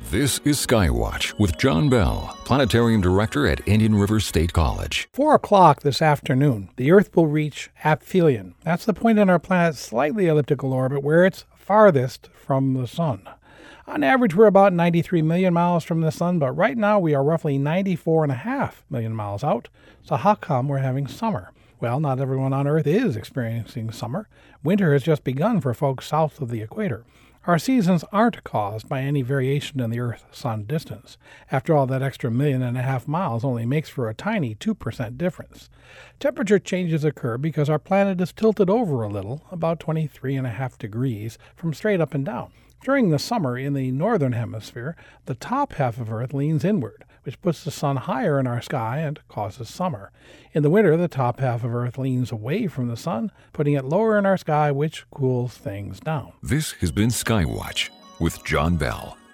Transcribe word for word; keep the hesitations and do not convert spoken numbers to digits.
This is Skywatch with John Bell, Planetarium Director at Indian River State College. Four o'clock this afternoon, the Earth will reach aphelion. That's the point in our planet's slightly elliptical orbit where it's farthest from the sun. On average, we're about ninety-three million miles from the sun, but right now we are roughly ninety-four point five million miles out. So how come we're having summer? Well, not everyone on Earth is experiencing summer. Winter has just begun for folks south of the equator. Our seasons aren't caused by any variation in the Earth-Sun distance. After all, that extra million and a half miles only makes for a tiny two percent difference. Temperature changes occur because our planet is tilted over a little, about twenty-three and a half degrees, from straight up and down. During the summer in the northern hemisphere, the top half of Earth leans inward, which puts the sun higher in our sky and causes summer. In the winter, the top half of Earth leans away from the sun, putting it lower in our sky, which cools things down. This has been Skywatch with John Bell.